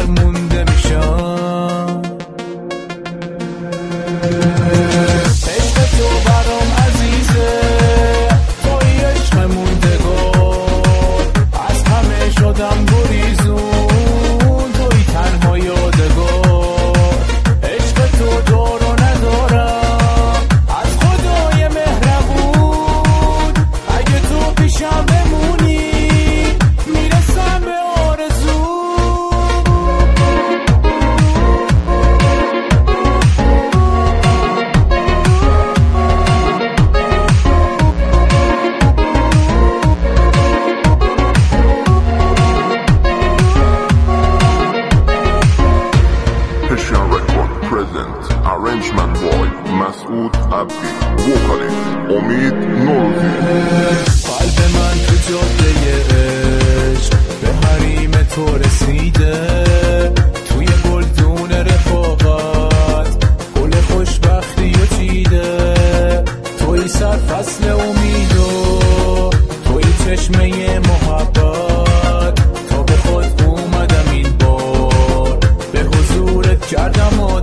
آخر مونده میشم. عشق تو برام عزیزه، توی عشق موندگار، از همه شدم گریزون، توی تنها یادگار. عشق تو دار و ندارم از خدای مهربون، اگه تو پیشم بمونی میرسم به آرزو. Persian Record present arrangement boy مسعود عبدی vocalist امید نوروزی. قلب من تو جاده عشق به حریم تو رسیده، توی گلدون رفاقت گل خوشبختی و چیده. توی سرفصل امید و توی چشمه محبت، تا به خود اومدم این بار به حضورت کردم